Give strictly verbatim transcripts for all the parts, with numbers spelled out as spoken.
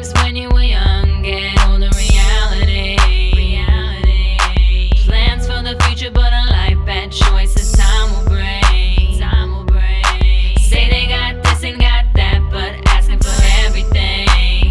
dreams when you were young, get older reality. reality. Plans for the future, but a life bad choices time will bring. Time will bring. Say they got this and got that, but asking for everything.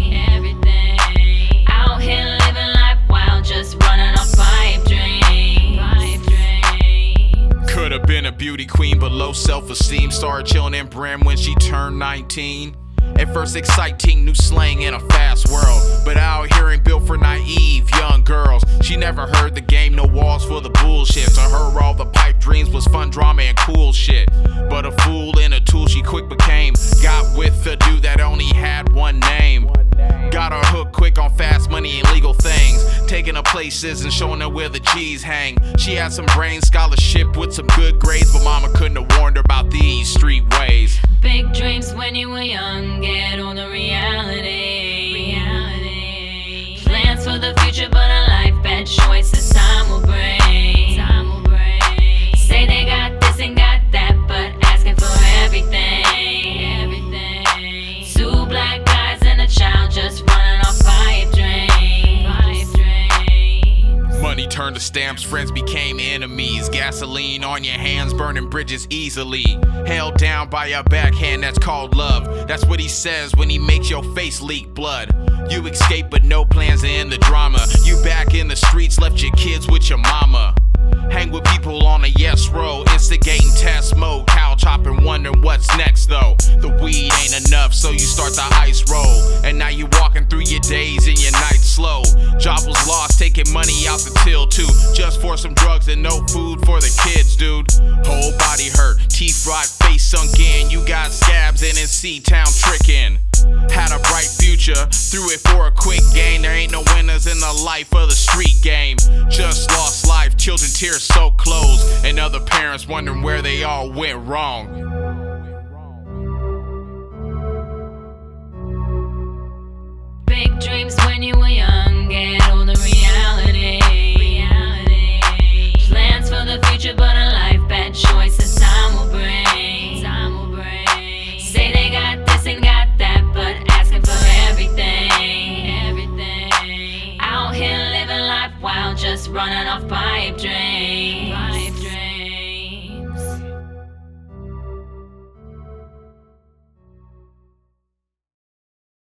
Everything. Out here living life wild, just running off pipe dreams. Pipe dreams. Could've been a beauty queen, but low self-esteem. Started chilling in Brim when she turned nineteen. At first exciting, new slang in a fast world, but out here ain't built for naive young girls. She never heard the game, no walls for the bullshit. To her all the pipe dreams was fun drama and cool shit. But a fool and a tool she quick became. Got with a dude that only had one name. Got her hooked quick on fast money and legal things. Taking her places and showing her where the G's hang. She had some brain scholarship with some good grades, but mama couldn't have warned her about these street ways. Big dreams when you were young, get older reality. reality. Plans for the future, but a life bad choices time will bring. Time will bring. Say they got this and got that, but asking for everything. Everything. Two black guys and a child just running off pipe dreams. Pipe dreams. Money turned to stamps, friends became enemies. Gasoline on your hands, burning bridges easily. Held down by a backhand, that's called love. That's what he says when he makes your face leak blood. You escape but no plans to end the drama. You back in the streets, left your kids with your mama. Hang with people on a yes row, instigating test mode. Cow chopping, wondering what's next though. The weed ain't enough, so you start the ice roll. And now you walking through your days and your nights slow. Job was lost, taking money out the till too. Just for some drugs and no food for the kids, dude. Whole body hurt, teeth rot, face sunk in. You got scabs and in C-Town tricking. Had a bright future, threw it for a quick gain. There ain't no winners in the life of the street game. Just lost life, children tears so close, and other parents wondering where they all went wrong. Big dreams when you were young, get older reality. reality. Plans for the future, but a life bad choices time will bring. Time will bring. Say they got this and got that, but asking for everything. Everything. Out here living life wild, just running off pipe dreams.